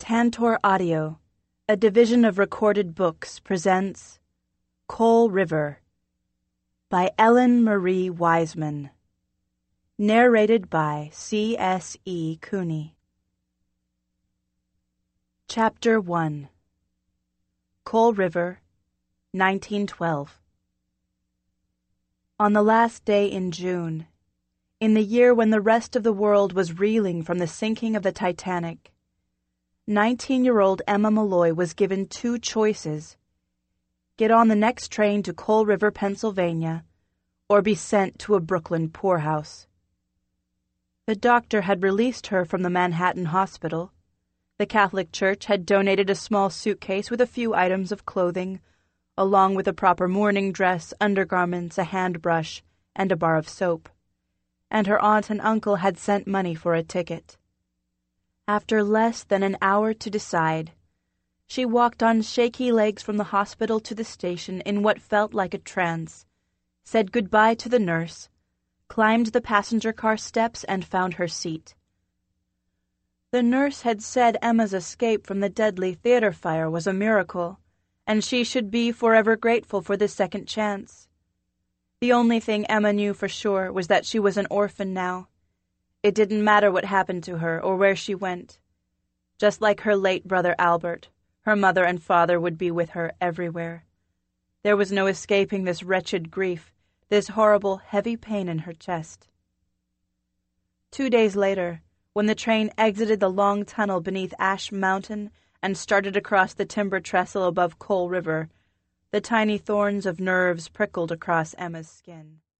Tantor Audio, a division of Recorded Books, presents Coal River by Ellen Marie Wiseman. Narrated by C.S.E. Cooney. Chapter 1. Coal River, 1912. On the last day in June, in the year when the rest of the world was reeling from the sinking of the Titanic, 19-year-old Emma Malloy was given two choices: get on the next train to Coal River, Pennsylvania, or be sent to a Brooklyn poorhouse. The doctor had released her from the Manhattan hospital. The Catholic Church had donated a small suitcase with a few items of clothing, along with a proper mourning dress, undergarments, a hand-brush, and a bar of soap. And her aunt and uncle had sent money for a ticket. After less than an hour to decide, she walked on shaky legs from the hospital to the station in what felt like a trance, said goodbye to the nurse, climbed the passenger car steps, and found her seat. The nurse had said Emma's escape from the deadly theater fire was a miracle, and she should be forever grateful for this second chance. The only thing Emma knew for sure was that she was an orphan now. It didn't matter what happened to her or where she went. Just like her late brother Albert, her mother and father would be with her everywhere. There was no escaping this wretched grief, this horrible, heavy pain in her chest. 2 days later, when the train exited the long tunnel beneath Ash Mountain and started across the timber trestle above Coal River, the tiny thorns of nerves prickled across Emma's skin.